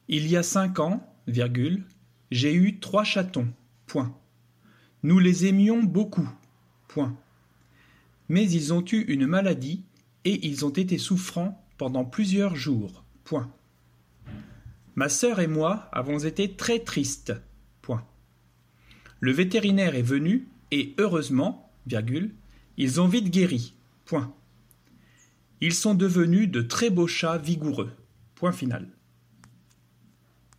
Il y a 5 ans, j'ai eu 3 chatons. Point. Nous les aimions beaucoup. Point. Mais ils ont eu une maladie et ils ont été souffrants pendant plusieurs jours. Point. Ma sœur et moi avons été très tristes. Point. Le vétérinaire est venu et heureusement, ils ont vite guéri. Point. Ils sont devenus de très beaux chats vigoureux. Point final.